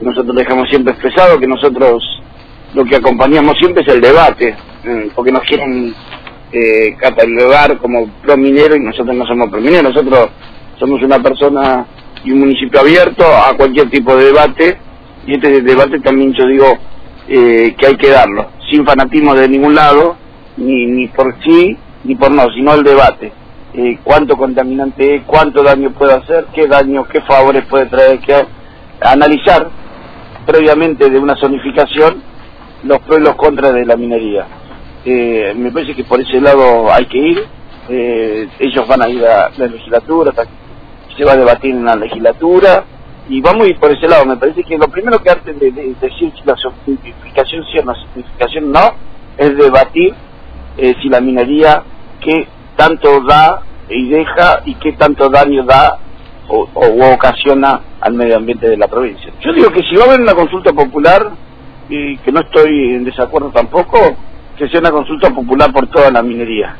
nosotros dejamos siempre expresado que nosotros lo que acompañamos siempre es el debate, porque nos quieren catalogar como pro-minero y nosotros no somos pro-mineros, nosotros somos una persona y un municipio abierto a cualquier tipo de debate, y este debate también yo digo que hay que darlo, sin fanatismo de ningún lado, ni por sí ni por no, sino el debate. Cuánto contaminante es, cuánto daño puede hacer, qué daño, qué favores puede traer, que analizar previamente de una zonificación los pros y los contras de la minería. Me parece que por ese lado hay que ir. Ellos van a ir a la legislatura, se va a debatir en la legislatura y vamos a ir por ese lado. Me parece que lo primero que antes de decir si la zonificación sí o la zonificación no, es debatir si la minería qué tanto da y deja y qué tanto daño da o ocasiona al medio ambiente de la provincia. Yo digo que si va a haber una consulta popular, y que no estoy en desacuerdo tampoco, que sea una consulta popular por toda la minería,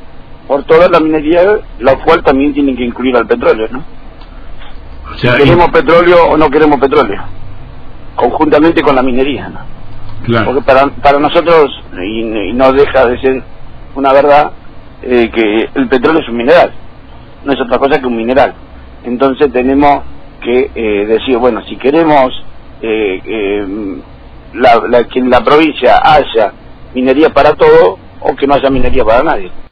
la cual también tienen que incluir al petróleo, ¿no? O sea, si queremos petróleo o no queremos petróleo, conjuntamente con la minería, ¿no? Claro. Porque para nosotros, y no deja de ser una verdad, que el petróleo es un mineral, no es otra cosa que un mineral. Entonces tenemos que decir, bueno, si queremos que en la provincia haya minería para todo, o que no haya minería para nadie.